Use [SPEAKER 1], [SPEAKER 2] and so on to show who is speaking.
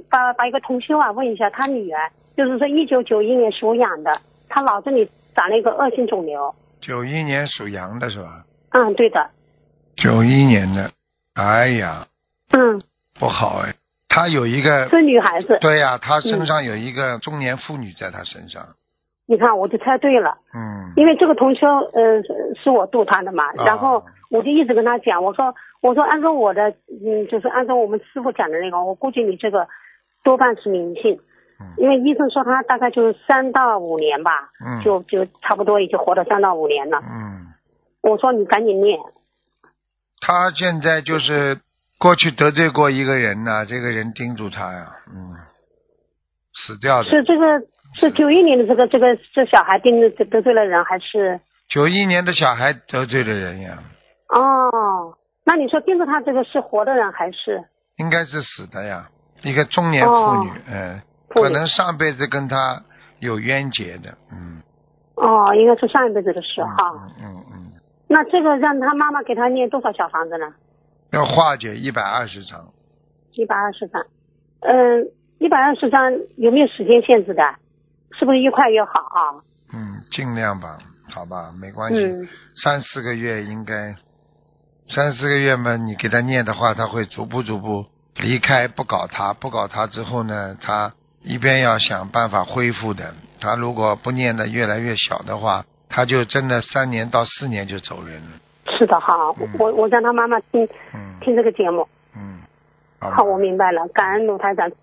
[SPEAKER 1] 把一个同修啊问一下，他女儿就是说1991年属羊的，她脑子里长了一个恶性肿瘤。
[SPEAKER 2] 91年属羊的是吧？
[SPEAKER 1] 嗯，对的。
[SPEAKER 2] 91年的，哎呀，
[SPEAKER 1] 嗯，
[SPEAKER 2] 不好哎，她有一个
[SPEAKER 1] 是女孩子。
[SPEAKER 2] 对呀，她身上有一个中年妇女在她身上。
[SPEAKER 1] 你看，我就猜对了。
[SPEAKER 2] 嗯。
[SPEAKER 1] 因为这个同修是我度他的嘛，然后我就一直跟他讲，我说按照我的就是按照我们师傅讲的那个，我估计你这个多半是灵性。因为医生说他大概就是3到5年吧，就差不多也就活到3到5年了。我说你赶紧念。
[SPEAKER 2] 他现在就是过去得罪过一个人呢，这个人盯住他呀，死掉的。
[SPEAKER 1] 是这个是91年的这小孩得罪了人，还是
[SPEAKER 2] 91年的小孩得罪了人呀？
[SPEAKER 1] 哦，那你说盯着他这个是活的人还是？
[SPEAKER 2] 应该是死的呀，一个中年妇女，可能上辈子跟他有冤结的，
[SPEAKER 1] 哦，应该是上一辈子的事哈。那这个让他妈妈给他念多少小房子呢？
[SPEAKER 2] 要化解120张。
[SPEAKER 1] 120张。120张有没有时间限制的？是不是越快越好啊？
[SPEAKER 2] 尽量吧，好吧，没关系。3-4个月应该，3-4个月嘛，你给他念的话，他会逐步离开，不搞他之后呢，他一边要想办法恢复的。他如果不念的越来越小的话，他就真的3年到4年就走人了。
[SPEAKER 1] 是的哈，我让他妈妈听这个节目。好，我明白了，感恩卢台长。